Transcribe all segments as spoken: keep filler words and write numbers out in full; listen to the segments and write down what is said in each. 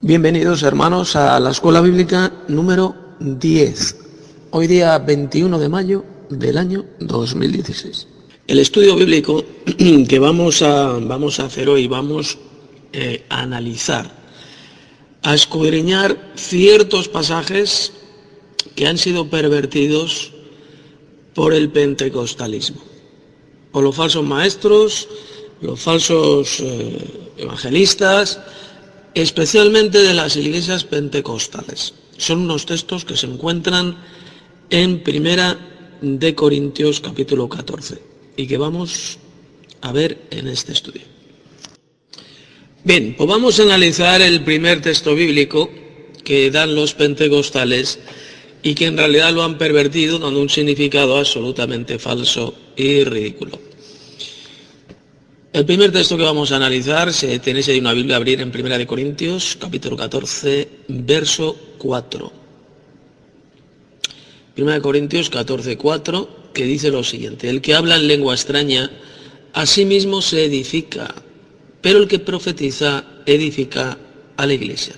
Bienvenidos, hermanos, a la Escuela Bíblica número diez. Hoy día veintiuno de mayo del año dos mil dieciséis. El estudio bíblico que vamos a, vamos a hacer hoy, vamos eh, a analizar, a escudriñar ciertos pasajes que han sido pervertidos por el pentecostalismo, por los falsos maestros, los falsos eh, evangelistas, especialmente de las iglesias pentecostales. Son unos textos que se encuentran en Primera de Corintios capítulo catorce y que vamos a ver en este estudio. Bien, pues vamos a analizar el primer texto bíblico que dan los pentecostales y que en realidad lo han pervertido dando un significado absolutamente falso y ridículo. El primer texto que vamos a analizar, si tenéis ahí una Biblia, abrir en Primera de Corintios, capítulo catorce, verso cuatro. Primera de Corintios catorce, cuatro, que dice lo siguiente: el que habla en lengua extraña, a sí mismo se edifica, pero el que profetiza, edifica a la iglesia.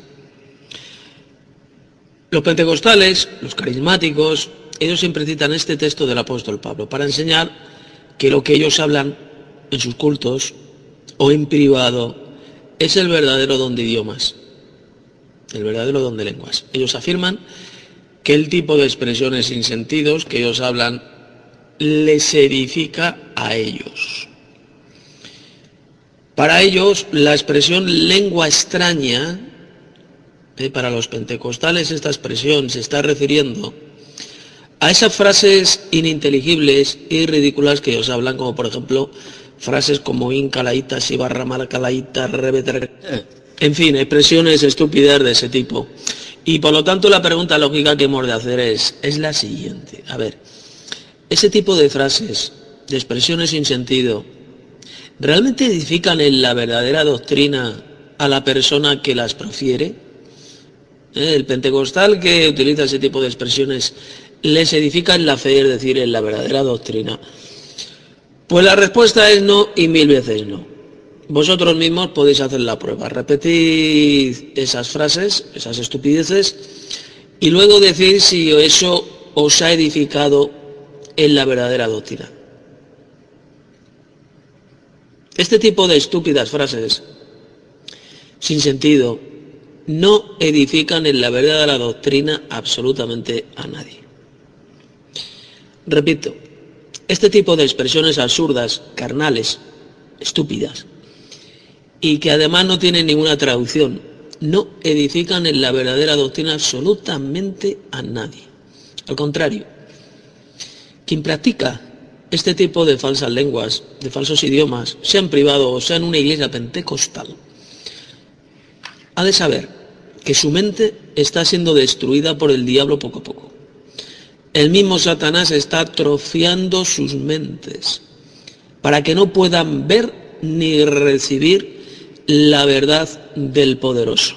Los pentecostales, los carismáticos, ellos siempre citan este texto del apóstol Pablo para enseñar que lo que ellos hablan en sus cultos o en privado es el verdadero don de idiomas, el verdadero don de lenguas. Ellos afirman que el tipo de expresiones sin sentidos que ellos hablan les edifica a ellos. Para ellos, la expresión lengua extraña, eh, para los pentecostales esta expresión se está refiriendo a esas frases ininteligibles y ridículas que ellos hablan, como por ejemplo frases como incalaita, sibarra, malacalaita, rebeter, en fin, expresiones estúpidas de ese tipo. Y por lo tanto la pregunta lógica que hemos de hacer es, es la siguiente. A ver, ese tipo de frases, de expresiones sin sentido, ¿realmente edifican en la verdadera doctrina a la persona que las profiere? ¿Eh? El pentecostal que utiliza ese tipo de expresiones, ¿les edifica en la fe, es decir, en la verdadera doctrina? Pues la respuesta es no y mil veces no. Vosotros mismos podéis hacer la prueba. Repetid esas frases, esas estupideces, y luego decid si eso os ha edificado en la verdadera doctrina. Este tipo de estúpidas frases, sin sentido, no edifican en la verdadera doctrina absolutamente a nadie. Repito, este tipo de expresiones absurdas, carnales, estúpidas, y que además no tienen ninguna traducción, no edifican en la verdadera doctrina absolutamente a nadie. Al contrario, quien practica este tipo de falsas lenguas, de falsos idiomas, sea en privado o sea en una iglesia pentecostal, ha de saber que su mente está siendo destruida por el diablo poco a poco. El mismo Satanás está atrofiando sus mentes para que no puedan ver ni recibir la verdad del poderoso.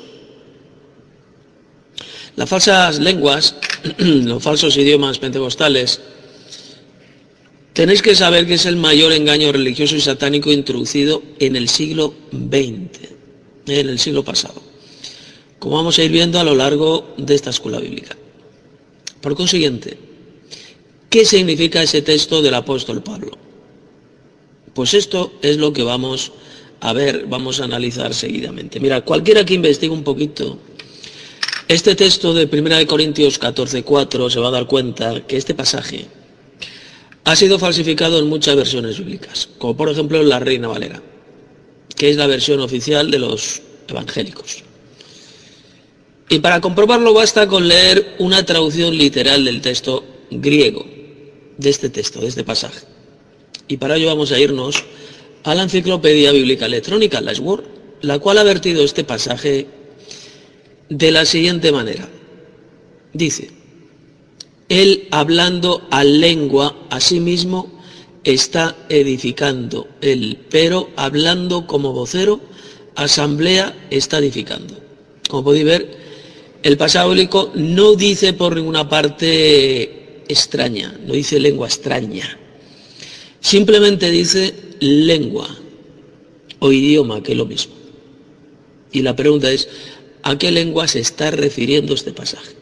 Las falsas lenguas, los falsos idiomas pentecostales, tenéis que saber que es el mayor engaño religioso y satánico introducido en el siglo veinte, en el siglo pasado, como vamos a ir viendo a lo largo de esta escuela bíblica. Por consiguiente, ¿qué significa ese texto del apóstol Pablo? Pues esto es lo que vamos a ver, vamos a analizar seguidamente. Mira, cualquiera que investigue un poquito este texto de Primera de Corintios catorce, cuatro se va a dar cuenta que este pasaje ha sido falsificado en muchas versiones bíblicas, como por ejemplo en la Reina Valera, que es la versión oficial de los evangélicos. Y para comprobarlo basta con leer una traducción literal del texto griego, de este texto, de este pasaje. Y para ello vamos a irnos a la Enciclopedia Bíblica Electrónica, la Sword, la cual ha vertido este pasaje de la siguiente manera. Dice: él hablando a lengua a sí mismo está edificando, él, pero hablando como vocero, asamblea está edificando. Como podéis ver, el pasaje bíblico no dice por ninguna parte extraña, no dice lengua extraña. Simplemente dice lengua o idioma, que es lo mismo. Y la pregunta es, a qué lengua se está refiriendo este pasaje.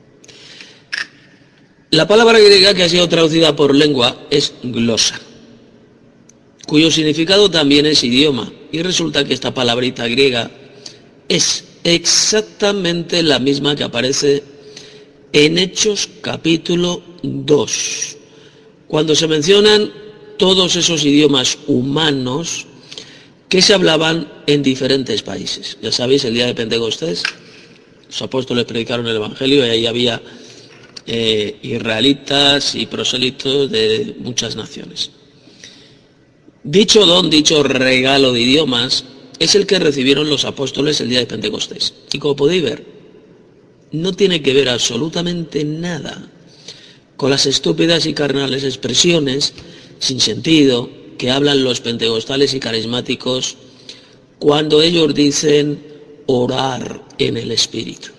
La palabra griega que ha sido traducida por lengua es glosa, cuyo significado también es idioma, y resulta que esta palabrita griega es exactamente la misma que aparece en Hechos capítulo dos, cuando se mencionan todos esos idiomas humanos que se hablaban en diferentes países. Ya sabéis, el día de Pentecostés, los apóstoles predicaron el Evangelio y ahí había eh, israelitas y prosélitos de muchas naciones. Dicho don, dicho regalo de idiomas, es el que recibieron los apóstoles el día de Pentecostés. Y como podéis ver, no tiene que ver absolutamente nada con las estúpidas y carnales expresiones sin sentido que hablan los pentecostales y carismáticos cuando ellos dicen orar en el Espíritu.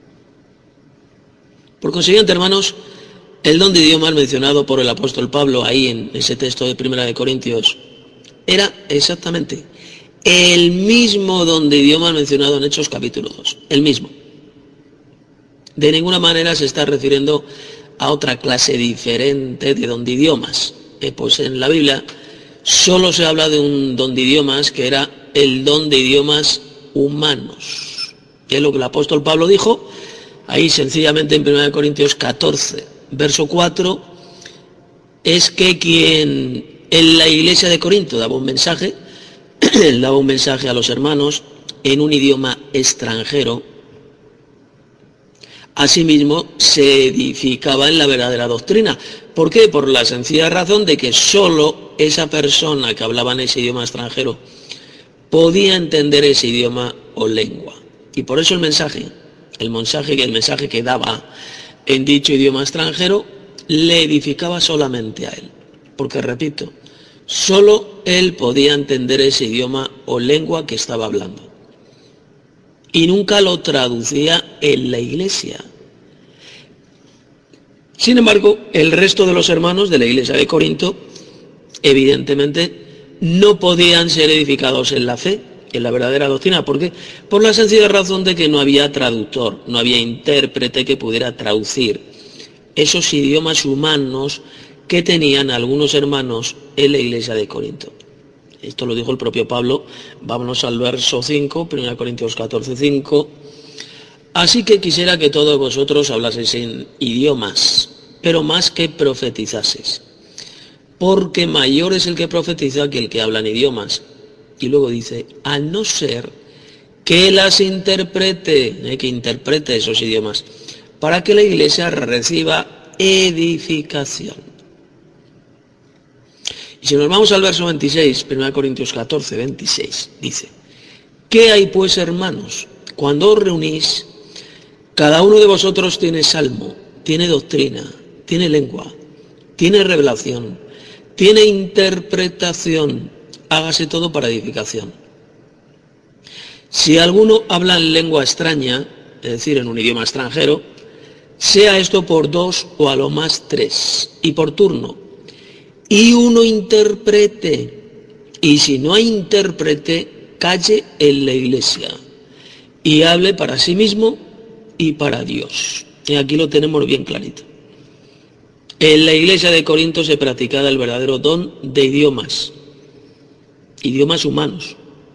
Por consiguiente, hermanos, el don de idiomas mencionado por el apóstol Pablo ahí en ese texto de Primera de Corintios era exactamente el mismo don de idiomas mencionado en Hechos capítulo dos, el mismo. De ninguna manera se está refiriendo a otra clase diferente de don de idiomas. Eh, pues en la Biblia solo se habla de un don de idiomas que era el don de idiomas humanos, que es lo que el apóstol Pablo dijo ahí sencillamente en Primera de Corintios catorce, verso cuatro, es que quien en la iglesia de Corinto daba un mensaje, daba un mensaje a los hermanos en un idioma extranjero, asimismo se edificaba en la verdadera doctrina. ¿Por qué? Por la sencilla razón de que solo esa persona que hablaba en ese idioma extranjero podía entender ese idioma o lengua. Y por eso el mensaje, el mensaje que el mensaje que daba en dicho idioma extranjero le edificaba solamente a él. Porque, repito, solo él podía entender ese idioma o lengua que estaba hablando. Y nunca lo traducía en la iglesia. Sin embargo, el resto de los hermanos de la iglesia de Corinto, evidentemente, no podían ser edificados en la fe, en la verdadera doctrina. ¿Por qué? Por la sencilla razón de que no había traductor, no había intérprete que pudiera traducir esos idiomas humanos que tenían algunos hermanos en la iglesia de Corinto. Esto lo dijo el propio Pablo. Vámonos al verso cinco, Primera Corintios catorce, cinco. Así que quisiera que todos vosotros hablaseis en idiomas, pero más que profetizaseis, porque mayor es el que profetiza que el que habla en idiomas. Y luego dice, a no ser que las interprete, eh, que interprete esos idiomas, para que la iglesia reciba edificación. Y si nos vamos al verso veintiséis, Primera Corintios catorce, veintiséis, dice, ¿qué hay pues, hermanos? Cuando os reunís, cada uno de vosotros tiene salmo, tiene doctrina, tiene lengua, tiene revelación, tiene interpretación, hágase todo para edificación. Si alguno habla en lengua extraña, es decir, en un idioma extranjero, sea esto por dos o a lo más tres, y por turno, y uno interprete, y si no hay intérprete, calle en la iglesia, y hable para sí mismo y para Dios. Y aquí lo tenemos bien clarito. En la iglesia de Corinto se practicaba el verdadero don de idiomas, idiomas humanos.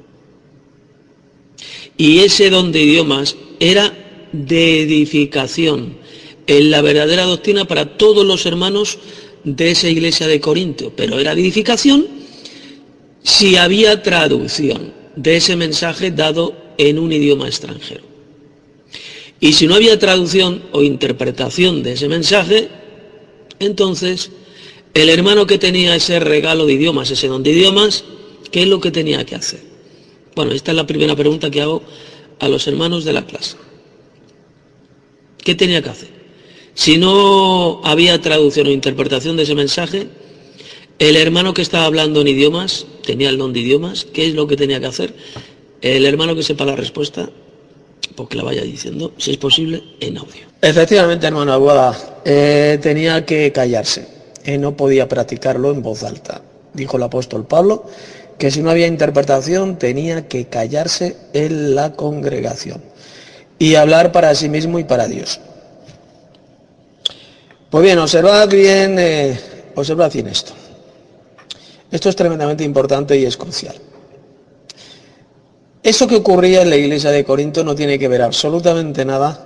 Y ese don de idiomas era de edificación en la verdadera doctrina para todos los hermanos de esa iglesia de Corinto. Pero era de edificación si había traducción de ese mensaje dado en un idioma extranjero. Y si no había traducción o interpretación de ese mensaje, entonces el hermano que tenía ese regalo de idiomas, ese don de idiomas, ¿qué es lo que tenía que hacer? Bueno, esta es la primera pregunta que hago a los hermanos de la clase. ¿Qué tenía que hacer? Si no había traducción o interpretación de ese mensaje, el hermano que estaba hablando en idiomas, tenía el don de idiomas, ¿qué es lo que tenía que hacer? El hermano que sepa la respuesta, pues que la vaya diciendo, si es posible, en audio. Efectivamente, hermano Aguada, eh, tenía que callarse, eh, no podía practicarlo en voz alta. Dijo el apóstol Pablo que si no había interpretación tenía que callarse en la congregación. y hablar para sí mismo y para Dios. Pues bien, observad bien, eh, observad bien esto. Esto es tremendamente importante y es crucial. Eso que ocurría en la iglesia de Corinto no tiene que ver absolutamente nada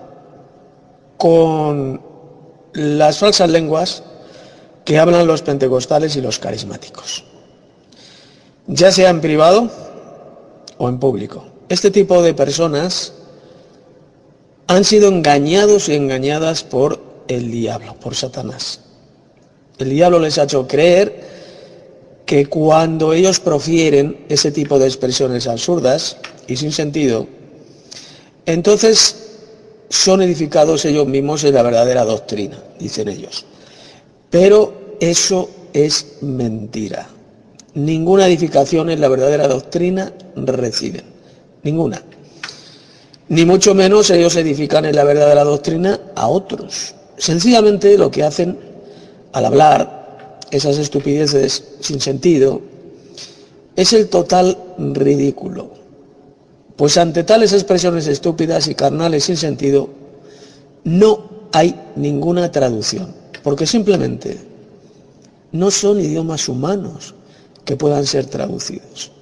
con las falsas lenguas que hablan los pentecostales y los carismáticos, ya sea en privado o en público. Este tipo de personas han sido engañados y engañadas por el diablo, por Satanás. El diablo les ha hecho creer que cuando ellos profieren ese tipo de expresiones absurdas y sin sentido, entonces son edificados ellos mismos en la verdadera doctrina, dicen ellos. Pero eso es mentira. Ninguna edificación en la verdadera doctrina reciben. Ninguna. Ni mucho menos ellos edifican en la verdadera doctrina a otros. Sencillamente lo que hacen al hablar esas estupideces sin sentido es el total ridículo. Pues ante tales expresiones estúpidas y carnales sin sentido, no hay ninguna traducción, porque simplemente no son idiomas humanos que puedan ser traducidos,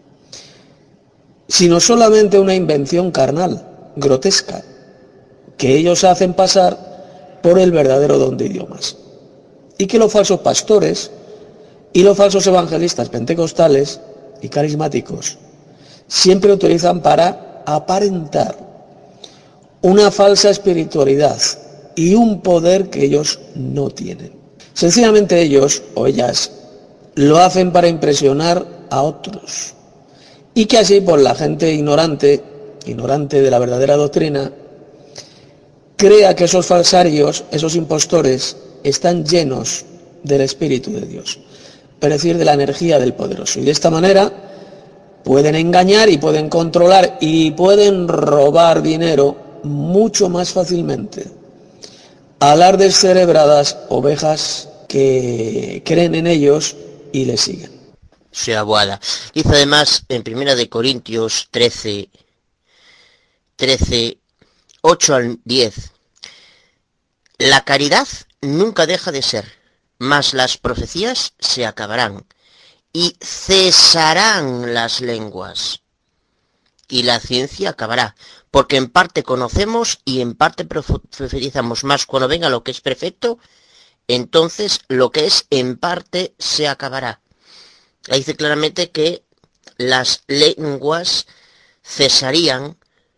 sino solamente una invención carnal, grotesca, que ellos hacen pasar por el verdadero don de idiomas. Y que los falsos pastores y los falsos evangelistas pentecostales y carismáticos siempre utilizan para aparentar una falsa espiritualidad y un poder que ellos no tienen. Sencillamente ellos o ellas lo hacen para impresionar a otros y que así por la gente ignorante, ignorante de la verdadera doctrina, crea que esos falsarios, esos impostores, están llenos del Espíritu de Dios, es decir, de la energía del Poderoso. Y de esta manera pueden engañar y pueden controlar y pueden robar dinero mucho más fácilmente a las descerebradas ovejas que creen en ellos y les siguen. Sea boada. Dice además en Primera de Corintios trece, trece, ocho al diez, la caridad nunca deja de ser, mas las profecías se acabarán, y cesarán las lenguas, y la ciencia acabará, porque en parte conocemos y en parte profetizamos, más cuando venga lo que es perfecto, entonces lo que es en parte se acabará. Ahí dice claramente que las lenguas cesarían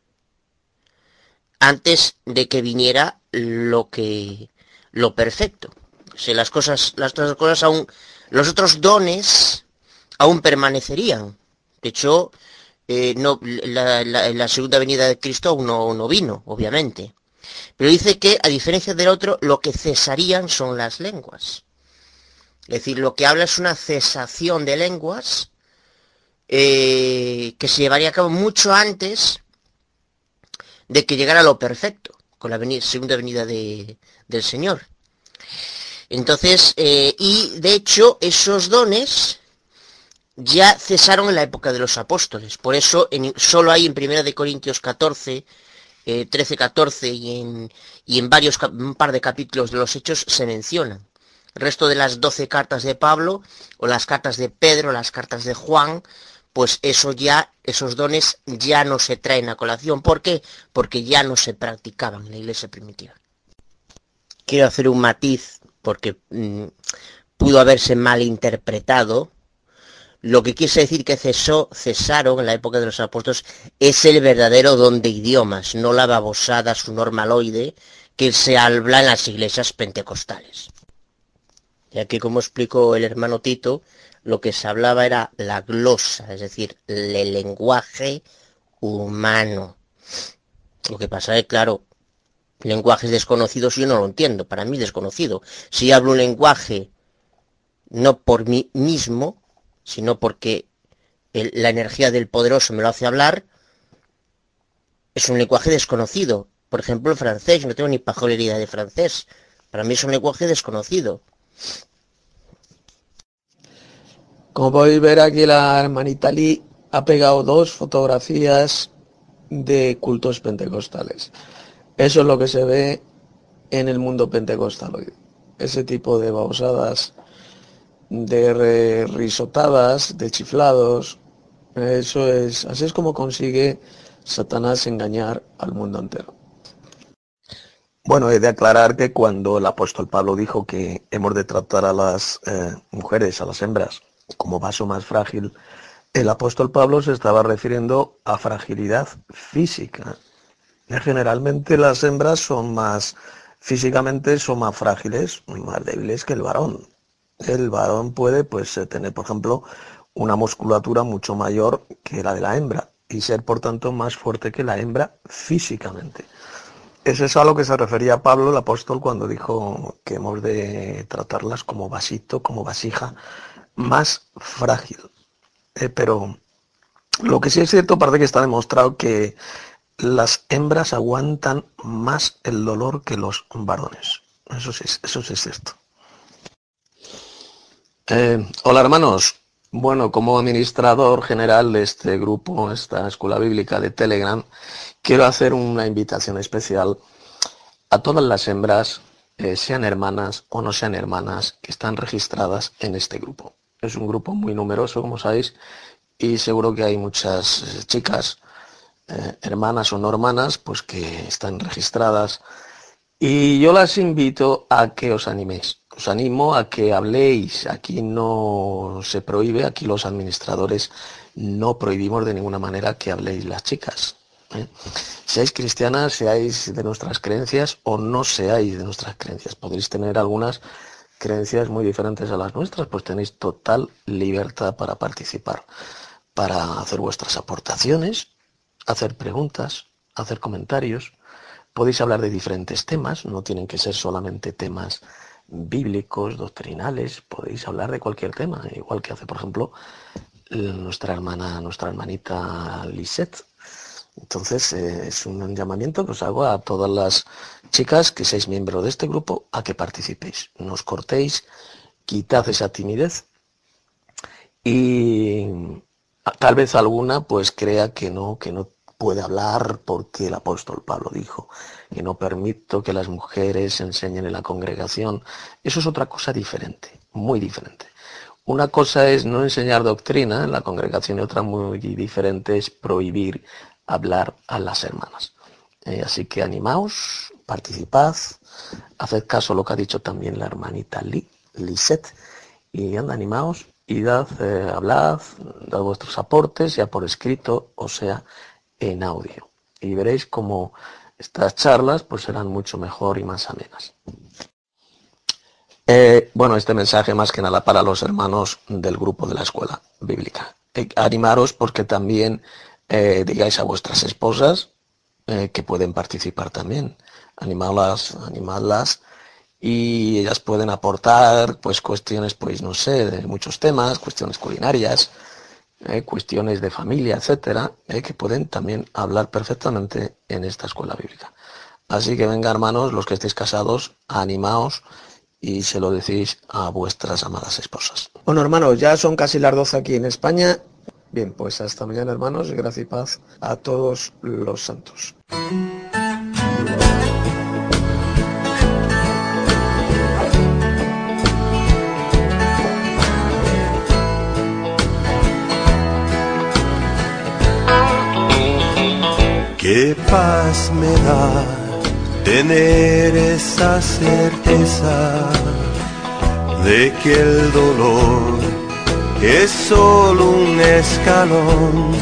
antes de que viniera lo que lo perfecto. O sea, las cosas, las otras cosas aún, los otros dones aún permanecerían. De hecho, eh, no, la, la, la segunda venida de Cristo aún no, no vino, obviamente. Pero dice que, a diferencia del otro, lo que cesarían son las lenguas. Es decir, lo que habla es una cesación de lenguas eh, que se llevaría a cabo mucho antes de que llegara lo perfecto, con la venida, segunda venida de, del Señor. Entonces, eh, y de hecho, esos dones ya cesaron en la época de los apóstoles. Por eso en, solo hay en Primera de Corintios catorce, eh, trece, catorce y en, y en varios, un par de capítulos de los Hechos se mencionan. El resto de las doce cartas de Pablo, o las cartas de Pedro, las cartas de Juan, pues eso ya, esos dones ya no se traen a colación. ¿Por qué? Porque ya no se practicaban en la iglesia primitiva. Quiero hacer un matiz, porque mmm, pudo haberse malinterpretado. Lo que quiere decir que cesó, cesaron en la época de los apóstoles es el verdadero don de idiomas, no la babosada subnormaloide que se habla en las iglesias pentecostales. Ya que, como explicó el hermano Tito, lo que se hablaba era la glosa, es decir, el lenguaje humano. Lo que pasa es, claro, lenguajes desconocidos yo no lo entiendo, para mí desconocido. Si hablo un lenguaje no por mí mismo, sino porque el, la energía del poderoso me lo hace hablar, es un lenguaje desconocido. Por ejemplo, el francés, yo no tengo ni pajolería de francés. Para mí es un lenguaje desconocido. Como podéis ver aquí, la hermanita Lee ha pegado dos fotografías de cultos pentecostales. Eso es lo que se ve en el mundo pentecostal hoy. Ese tipo de babosadas, de risotadas, de chiflados. Eso es, así es como consigue Satanás engañar al mundo entero. Bueno, he de aclarar que cuando el apóstol Pablo dijo que hemos de tratar a las eh, mujeres, a las hembras, como vaso más frágil, el apóstol Pablo se estaba refiriendo a fragilidad física. Generalmente las hembras son más, físicamente son más frágiles, más débiles que el varón. El varón puede pues tener, por ejemplo, una musculatura mucho mayor que la de la hembra y ser, por tanto, más fuerte que la hembra físicamente. Eso es a lo que se refería Pablo, el apóstol, cuando dijo que hemos de tratarlas como vasito, como vasija más frágil. Eh, pero lo que sí es cierto, parece que está demostrado que las hembras aguantan más el dolor que los varones. Eso sí, eso sí es cierto. Eh, hola hermanos. Bueno, como administrador general de este grupo, esta escuela bíblica de Telegram, quiero hacer una invitación especial a todas las hembras, eh, sean hermanas o no sean hermanas, que están registradas en este grupo. Es un grupo muy numeroso, como sabéis, y seguro que hay muchas eh, chicas, eh, hermanas o no hermanas, pues que están registradas. Y yo las invito a que os animéis. Os animo a que habléis. Aquí no se prohíbe, aquí los administradores no prohibimos de ninguna manera que habléis las chicas. ¿eh? Seáis cristianas, seáis de nuestras creencias o no seáis de nuestras creencias. Podréis tener algunas creencias muy diferentes a las nuestras, pues tenéis total libertad para participar, para hacer vuestras aportaciones, hacer preguntas, hacer comentarios. Podéis hablar de diferentes temas, no tienen que ser solamente temas bíblicos, doctrinales, podéis hablar de cualquier tema, igual que hace, por ejemplo, nuestra hermana, nuestra hermanita Lisette. Entonces, eh, es un llamamiento que os hago a todas las chicas que seáis miembros de este grupo a que participéis. No os cortéis, quitad esa timidez y tal vez alguna pues crea que no, que no puede hablar porque el apóstol Pablo dijo que no permito que las mujeres enseñen en la congregación. Eso es otra cosa diferente, muy diferente. Una cosa es no enseñar doctrina en la congregación y otra muy diferente es prohibir hablar a las hermanas. Eh, así que animaos, participad, haced caso a lo que ha dicho también la hermanita Li, Lisette, y anda, animaos y dad, eh, hablad, dad vuestros aportes, ya por escrito o sea en audio. Y veréis cómo estas charlas pues serán mucho mejor y más amenas. Eh, bueno, este mensaje más que nada para los hermanos del grupo de la escuela bíblica. Eh, animaros porque también eh, digáis a vuestras esposas eh, que pueden participar también. Animadlas, animadlas y ellas pueden aportar pues cuestiones, pues no sé, de muchos temas, cuestiones culinarias, eh, cuestiones de familia, etcétera, eh, que pueden también hablar perfectamente en esta escuela bíblica. Así que venga, hermanos, los que estéis casados, animaos y se lo decís a vuestras amadas esposas. Bueno, hermanos, ya son casi las doce aquí en España. Bien, pues hasta mañana, hermanos, y gracia y paz a todos los santos. Qué paz me da tener esa certeza de que el dolor es solo un escalón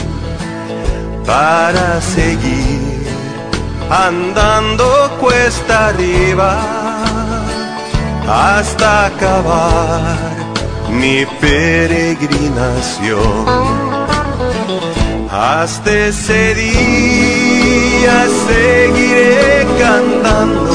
para seguir andando cuesta arriba hasta acabar mi peregrinación. Hasta ese día seguiré cantando,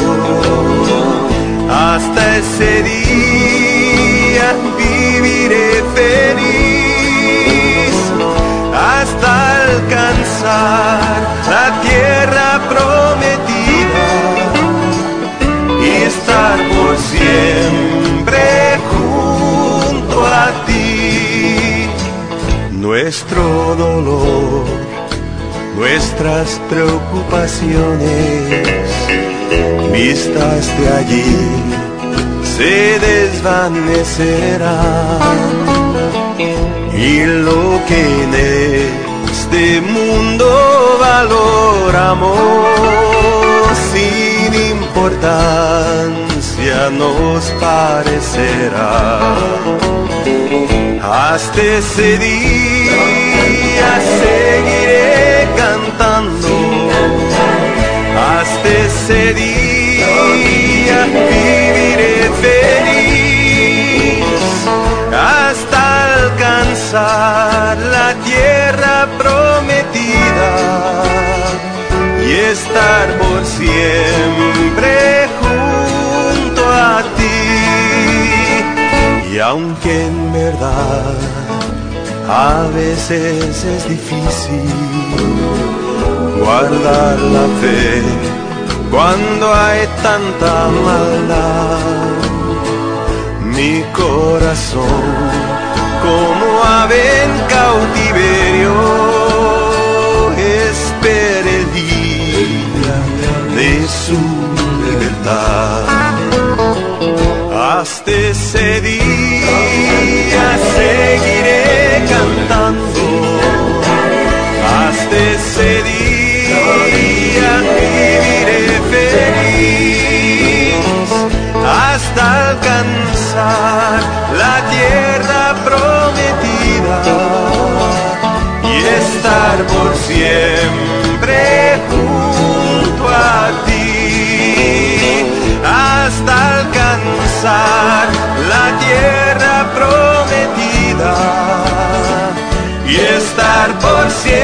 hasta ese día viviré feliz, hasta alcanzar la tierra prometida y estar por siempre junto a ti. Nuestro dolor, nuestras preocupaciones, vistas de allí, se desvanecerán, y lo que en este mundo valoramos sin importancia nos parecerá. Hasta ese día seguiré cantando, hasta ese día viviré feliz, hasta alcanzar la tierra prometida y estar por siempre junto a ti. Y aunque en verdad a veces es difícil guardar la fe cuando hay tanta maldad, mi corazón como ave en cautiverio espera el día de su libertad. Hasta ese día seguiré cantando, hasta ese día viviré feliz, hasta alcanzar la tierra prometida y estar por siempre junto a ti, hasta alcanzar la tierra prometida y estar por siempre